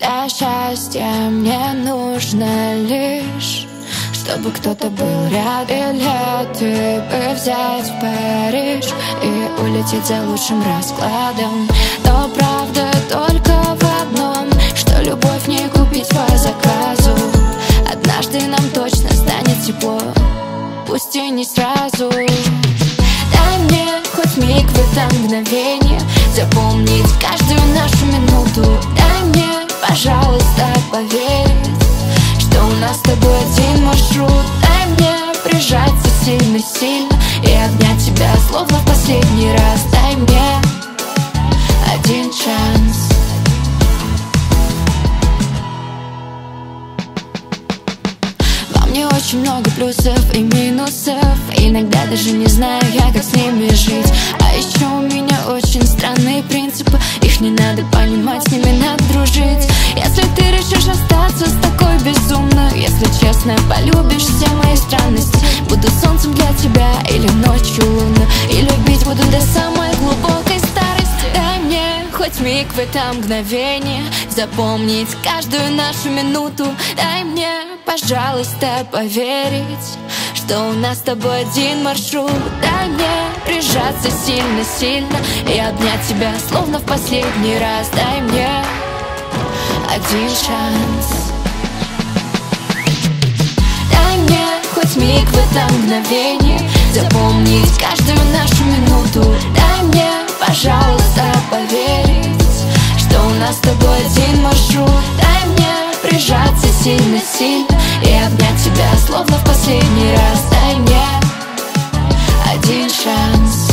Это счастье мне нужно лишь, чтобы кто-то был рядом. Билеты бы взять в Париж и улететь за лучшим раскладом. Но правда только в одном, что любовь не купить по заказу. Однажды нам точно станет тепло, пусть и не сразу. Дай мне хоть миг в это мгновение запомнить каждую нашу минуту. Дай мне, пожалуйста, поверить, что у нас с тобой один маршрут. Дай мне прижаться сильно-сильно и обнять тебя, словно в последний раз. Дай мне один шанс. Во мне очень много плюсов и минусов, иногда даже не знаю я, как с ними жить. А еще у меня очень странные принципы, их не надо понимать, с ними надо дружить. Если ты решишь остаться с такой безумной, если честно полюбишь все мои странности, буду солнцем для тебя или ночью луна, и любить буду до самой глубокой старости. Дай мне хоть миг в это мгновение запомнить каждую нашу минуту. Дай мне, пожалуйста, поверить, что у нас с тобой один маршрут. Дай мне прижаться сильно-сильно и обнять тебя, словно в последний раз. Дай мне один шанс. Дай мне хоть миг в это мгновение запомнить каждую нашу минуту. Дай мне, пожалуйста, поверить, что у нас с тобой один маршрут. Дай мне прижаться сильно-сильно и обнять тебя, словно в последний раз. Дай мне один шанс.